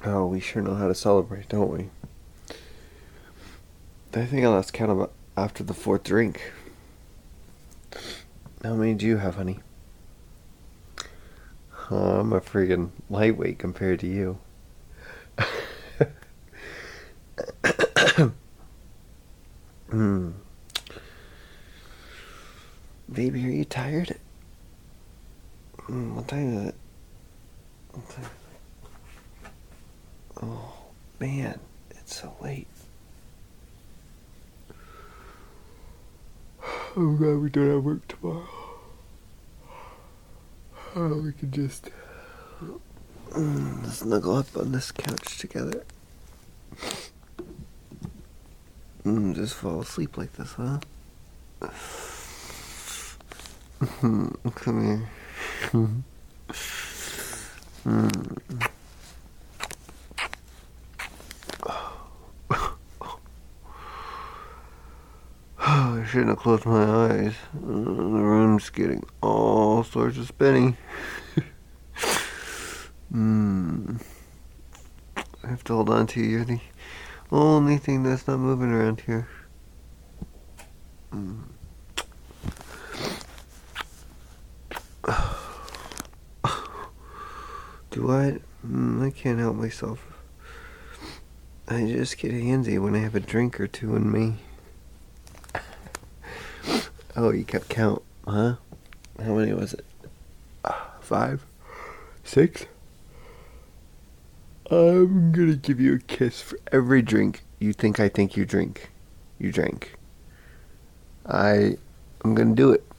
Oh, we sure know how to celebrate, don't we? I think I lost count of after the fourth drink. How many do you have, honey? I'm a friggin' lightweight compared to you. Hmm. Baby, are you tired? What time is it? What time? Oh, man, it's so late. I'm glad we don't have work tomorrow. Oh, we can just snuggle up on this couch together. Just fall asleep like this, huh? Come here. I shouldn't have closed my eyes. The room's getting all sorts of spinny. I have to hold on to you. You're the only thing that's not moving around here. Do I? I can't help myself. I just get handsy when I have a drink or two in me. Oh, you kept count, huh? How many was it? 5? 6? I'm gonna give you a kiss for every drink you think you drink. You drank. I'm gonna do it.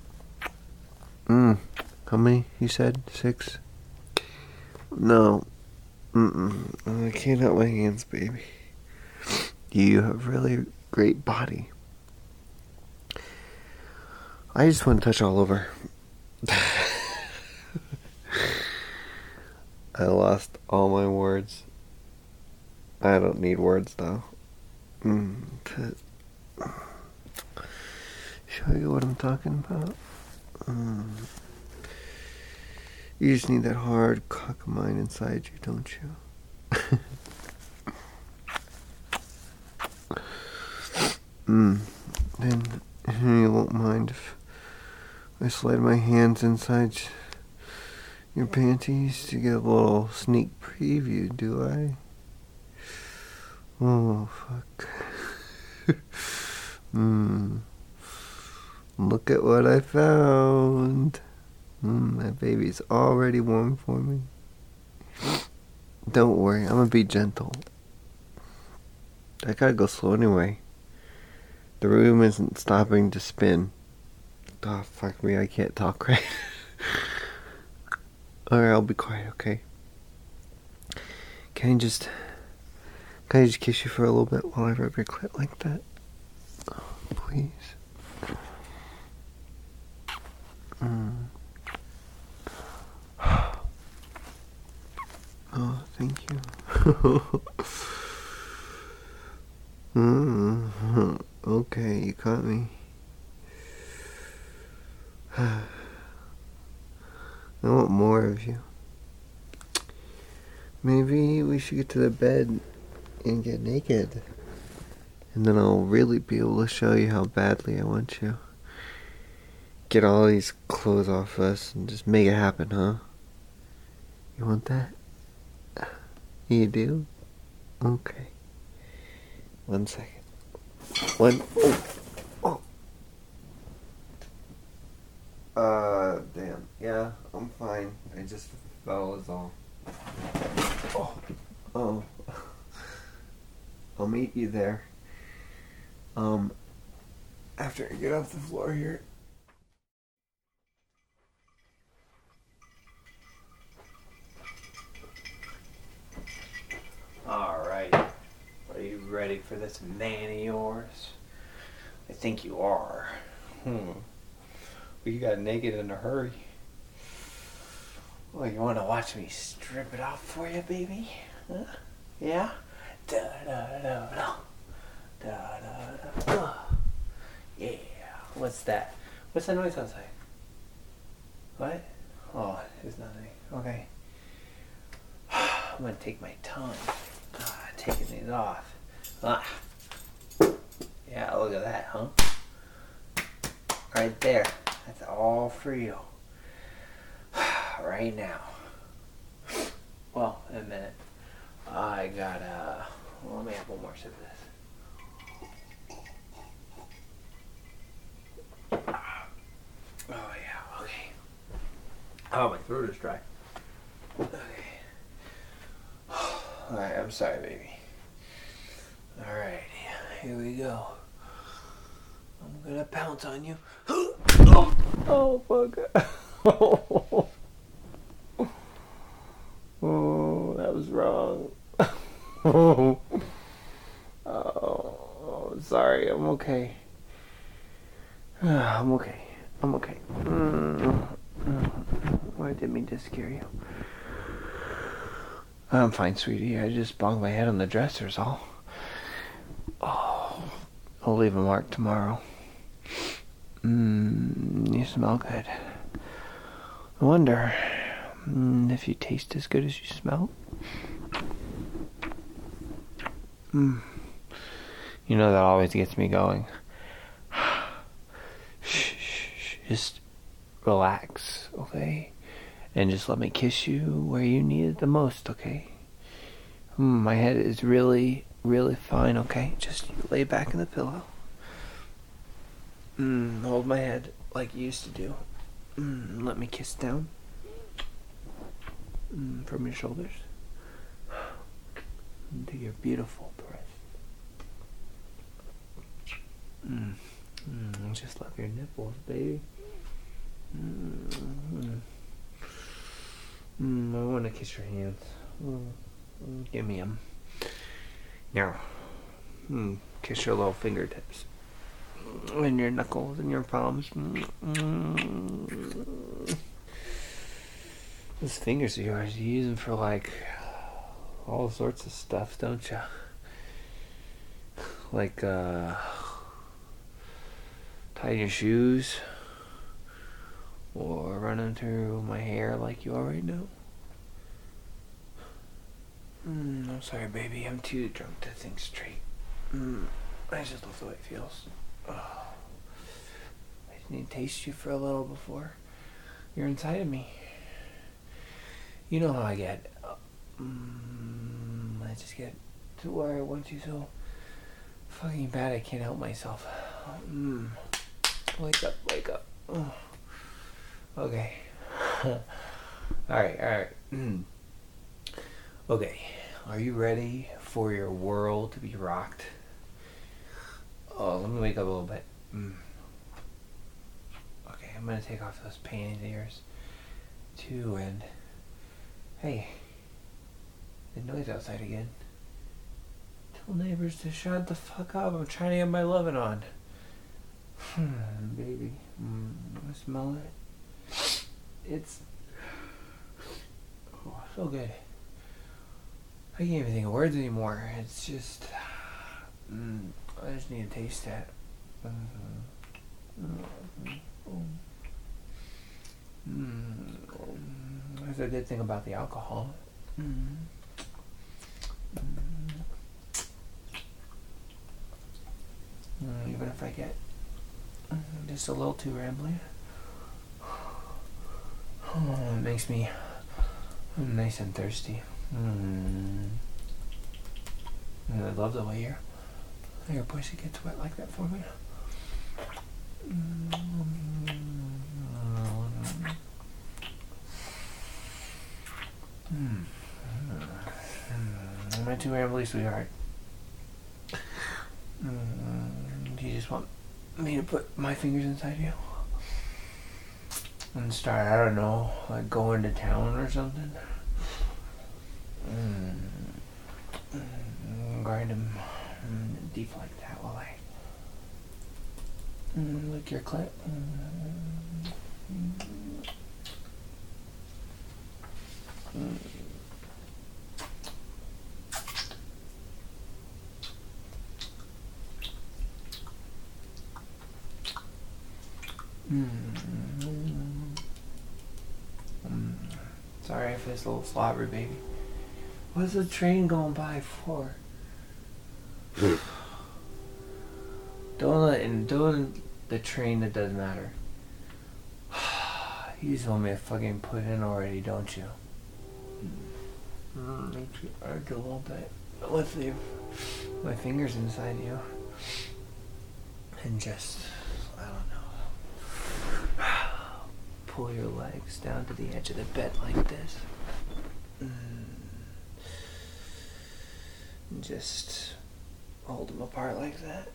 How many you said? 6? No. I can't help my hands, baby. You have really great body. I just want to touch all over. I lost all my words. I don't need words though. To show you what I'm talking about. You just need that hard cock of mine inside you, don't you? Then you won't mind if I slide my hands inside your panties to get a little sneak preview, do I? Oh, fuck. Look at what I found. My baby's already warm for me. Don't worry, I'm gonna be gentle. I gotta go slow anyway. The room isn't stopping to spin. Oh, fuck me, I can't talk right. Alright, I'll be quiet, okay? Can I just kiss you for a little bit while I rub your clit like that? Oh, please. Oh, thank you. Okay, you caught me. I want more of you. Maybe we should get to the bed and get naked. And then I'll really be able to show you how badly I want you. Get all these clothes off us and just make it happen, huh? You want that? You do? Okay. 1 second. Damn. Yeah, I'm fine. I just fell is all. Oh. I'll meet you there. After I get off the floor here. Alright. Are you ready for this man of yours? I think you are. Well, you got naked in a hurry. Well, you want to watch me strip it off for you, baby? Huh? Yeah? Da-da-da-da. Da-da-da. Yeah. What's that? What's that noise outside? What? Oh, it's nothing. Okay. I'm gonna take my tongue. Taking these off. Yeah, look at that, huh? Right there. That's all for you. Right now. Well, in a minute. I gotta... Well, let me have one more sip of this. Oh, yeah, okay. Oh, my throat is dry. Okay. Alright, I'm sorry, baby. Alright, here we go. I'm gonna pounce on you. Oh, fuck. Oh, that was wrong. Oh, sorry, I'm okay. I'm okay. I'm okay. I didn't mean to scare you. I'm fine, sweetie. I just banged my head on the dresser is all. Oh, I'll leave a mark tomorrow. You smell good. I wonder if you taste as good as you smell. You know, that always gets me going. Shh, just relax, okay? And just let me kiss you where you need it the most, okay? My head is really, really fine, okay? Just lay back in the pillow. Hold my head like you used to do. Let me kiss down. From your shoulders. To your beautiful breast. Just love your nipples, baby. I want to kiss your hands. Give me them. Now, kiss your little fingertips. And your knuckles and your palms. Those fingers of yours, you use them for like all sorts of stuff, don't you? Like, tying your shoes. Or running through my hair like you already know. I'm sorry, baby. I'm too drunk to think straight. I just love the way it feels. I just need to taste you for a little before you're inside of me. You know how I get. I just get to where I want you so fucking bad I can't help myself. Wake up, wake up. Okay. Alright. Okay. Are you ready for your world to be rocked? Oh, let me wake up a little bit. Okay, I'm gonna take off those panties of yours too, and hey, the noise outside again. Tell neighbors to shut the fuck up. I'm trying to get my loving on. Baby, I smell it. It's so good. I can't even think of words anymore. It's just, I just need to taste that. That's a good thing about the alcohol. Even if I get just a little too rambly. It makes me nice and thirsty. I love the way your pussy gets wet like that for me. Am I too rambly, sweetheart? Do you just want me to put my fingers inside you? And start, I don't know, like going to town or something. Grind them deep like that while I lick your clit. Sorry if it's a little slobbery, baby. What's the train going by for? Don't the train that doesn't matter. You just want me to fucking put in already, don't you? I do a little bit. Let's leave my fingers inside you. And just, I don't know, pull your legs down to the edge of the bed like this. And just hold them apart like that.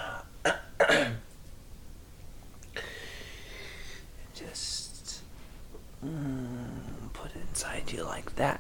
Just put it inside you like that.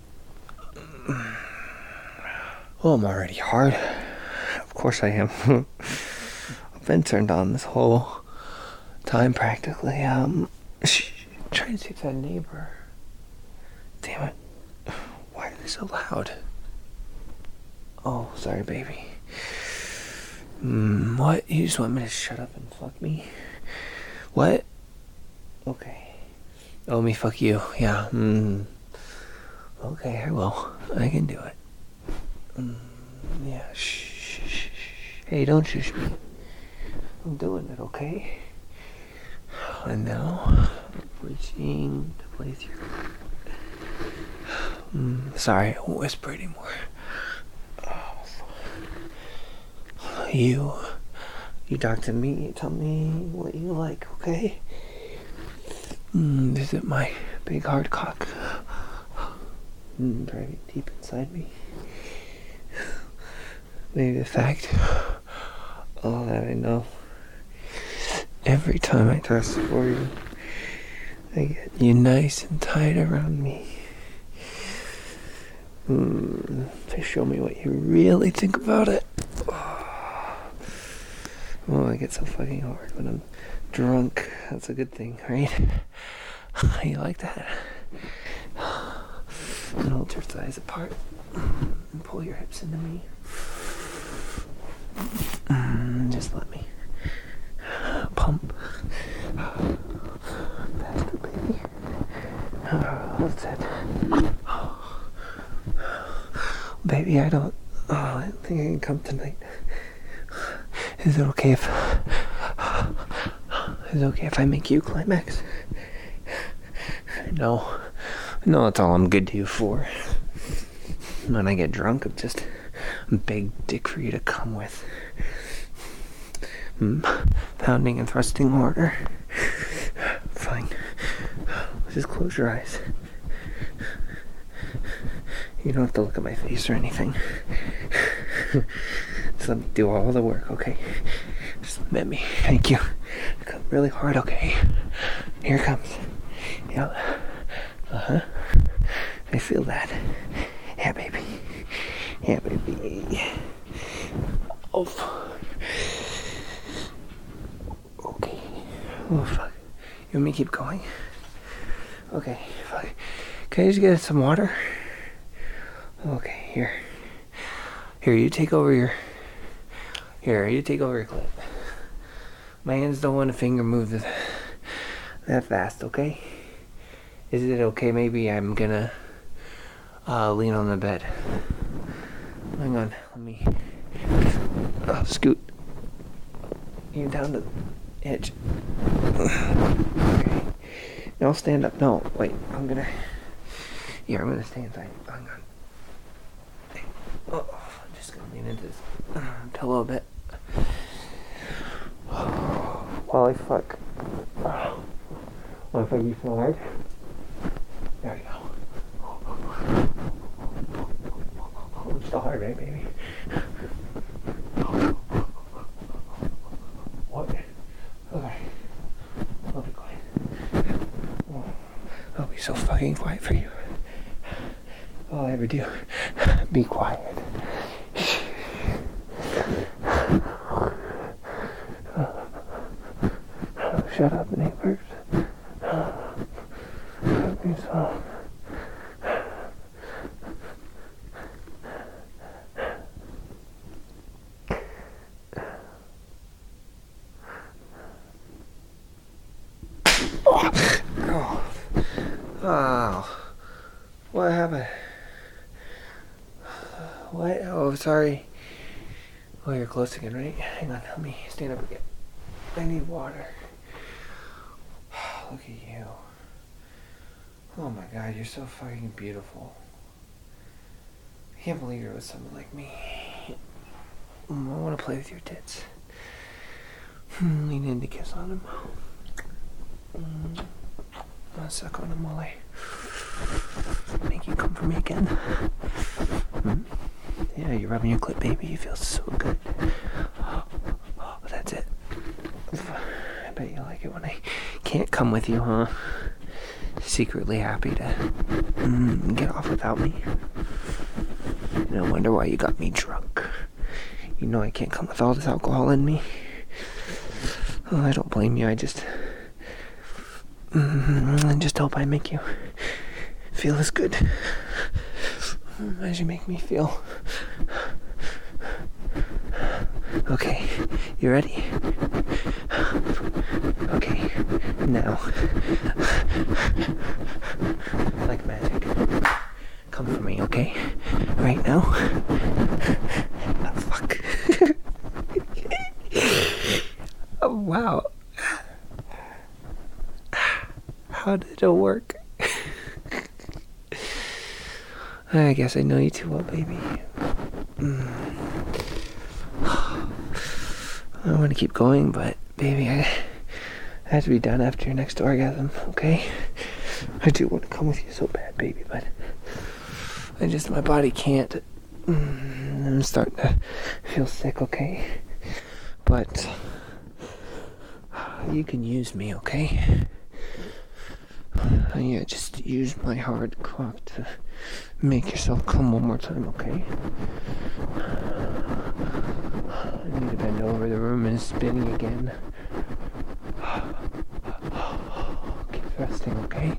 Well, I'm already hard. Of course I am. I've been turned on this whole time practically. Trying to see if that neighbor. Damn it. Why are they so loud? Oh, sorry, baby. What? You just want me to shut up and fuck me? What? Okay. Oh, me fuck you. Yeah. Okay, I will. I can do it. Yeah. Shh. Hey, don't shush me. I'm doing it, okay? And now, reaching to place your. Sorry, I won't whisper anymore. You talk to me, tell me what you like, okay? Visit my big hard cock. Driving deep inside me. Maybe the fact, all that I know, every time I test for you, I get you nice and tight around me. To show me what you really think about it. Oh, I get so fucking hard when I'm drunk. That's a good thing, right? You like that? And hold your thighs apart and pull your hips into me. Just let me pump. Faster, baby. That's it. Baby, I don't think I can come tonight. Is it okay if I make you climax? No, that's all I'm good to you for. When I get drunk, I'm just a big dick for you to come with. Pounding and thrusting harder. Fine. Just close your eyes. You don't have to look at my face or anything. Just let me do all the work, okay? Just let me. Thank you. Come really hard, okay? Here it comes. Yeah. I feel that. Yeah, baby. Yeah, baby. Oh. Okay. Oh, fuck. You want me to keep going? Okay, fuck. Can I just get some water? Okay, here. Here, you take over your clip. My hands don't want to finger move that fast, okay? Is it okay? Maybe I'm gonna lean on the bed. Hang on, let me scoot you down to the edge. Okay. Now stand up. No, wait, I'm gonna stay inside. Hang on. Oh, I'm just gonna lean into this pillow a bit. While I fuck. Wanna fuck you so hard? There we go. I'm still hard, right, baby? What? Okay. I'll be quiet. I'll be so fucking quiet for you. All I ever do, be quiet. Shut up, neighbors. Don't be so. Oh, what happened? What? Oh, sorry. Oh, you're close again, right? Hang on, let me stand up again. I need water. Look at you. Oh my god, you're so fucking beautiful. I can't believe you're with someone like me. I want to play with your tits. Lean in to kiss on him. I'll suck on him while I make you come for me again. Yeah, you're rubbing your clit, baby. You feel so good. Oh, that's it. I bet you like it when I can't come with you, huh? Secretly happy to get off without me. And I wonder why you got me drunk. You know I can't come with all this alcohol in me. Oh, I don't blame you. I just hope I make you feel as good as you make me feel. Okay, you ready? Okay, now, like magic, come for me, okay? Right now. Oh, fuck. Oh, wow. How did it work? I guess I know you too well, baby. I want to keep going, but baby, I have to be done after your next orgasm, okay? I do want to come with you so bad, baby, but my body can't. I'm starting to feel sick, okay? But you can use me, okay? Yeah, just use my hard cock to make yourself come one more time, okay? I need to bend over. The room is spinning again. Keep thrusting, okay?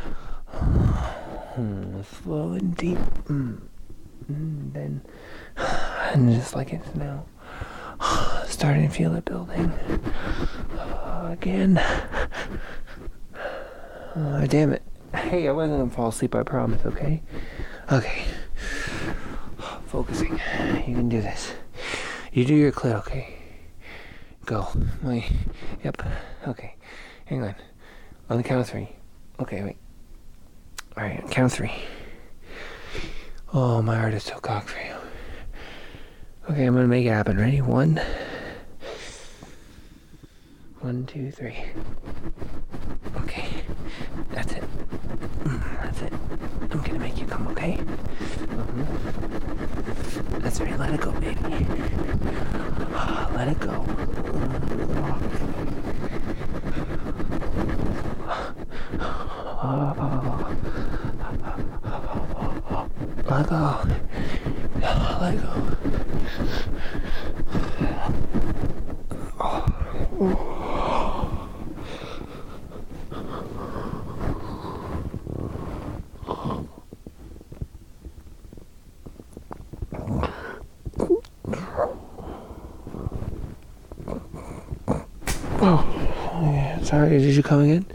Slow and deep. Then, and just like it's now, starting to feel it building. Again. Damn it. Hey, I wasn't gonna fall asleep, I promise, okay? Okay. Focusing. You can do this. You do your clit, okay? Go. Yep. Okay. Hang on. On the count of 3. Okay, wait. Alright, count of 3. Oh, my heart is so cocked for you. Okay, I'm gonna make it happen. Ready? 1, 2, 3. Okay. That's it. That's it. I'm gonna make you come, okay? That's right. Let it go, baby. Let it go. Let go. Let go. Sorry, did you come again?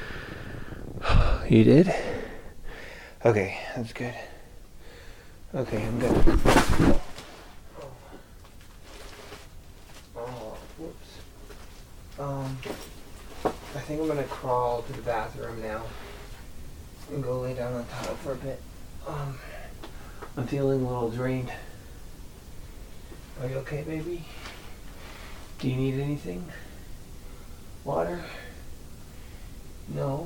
You did? Okay, that's good. Okay, I'm good. Oh, whoops. I think I'm gonna crawl to the bathroom now and go lay down on top for a bit. I'm feeling a little drained. Are you okay, baby? Do you need anything? Water? No.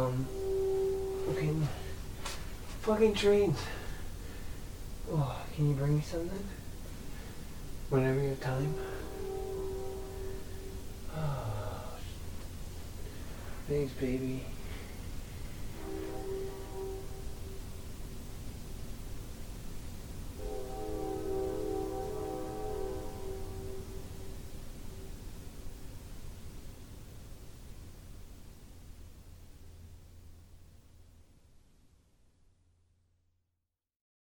Fucking trains. Oh, can you bring me something? Whenever you have time. Oh, thanks, baby.